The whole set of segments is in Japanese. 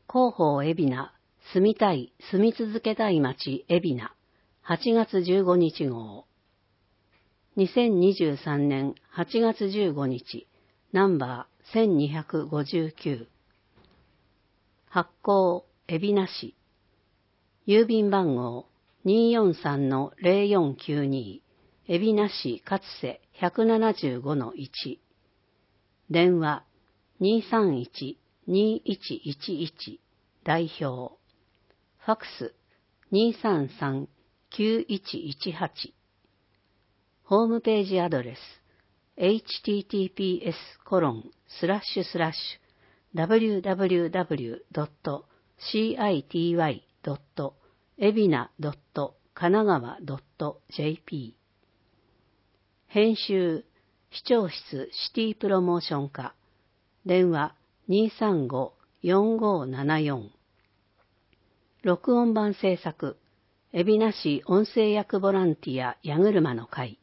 広報海老名、住みたい、住み続けたい街海老名、8月15日号。2023年8月15日、ナンバー1259。発行、海老名市。郵便番号 243-0492、海老名市勝瀬 175-1。電話231-2111、代表。ファクス233-9118。ホームページアドレス https://www.city.ebina.kanagawa.jp。 編集、視聴室シティプロモーション課。電話235-4574。録音版制作、海老名市音声役ボランティア矢車の会。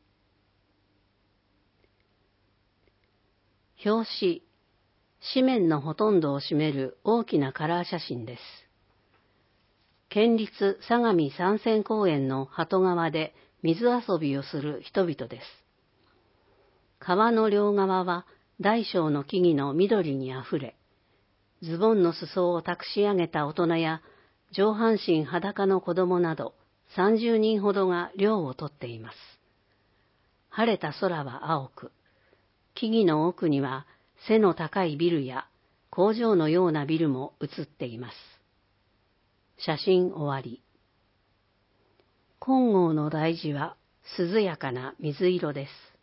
表紙、紙面のほとんどを占める大きなカラー写真です。県立相模山線公園の鳩川で水遊びをする人々です。川の両側は大小の木々の緑にあふれ、ズボンの裾をたくし上げた大人や上半身裸の子供など30人ほどが涼をとっています。晴れた空は青く、木々の奥には背の高いビルや工場のようなビルも映っています。写真終わり。金剛の大字は涼やかな水色です。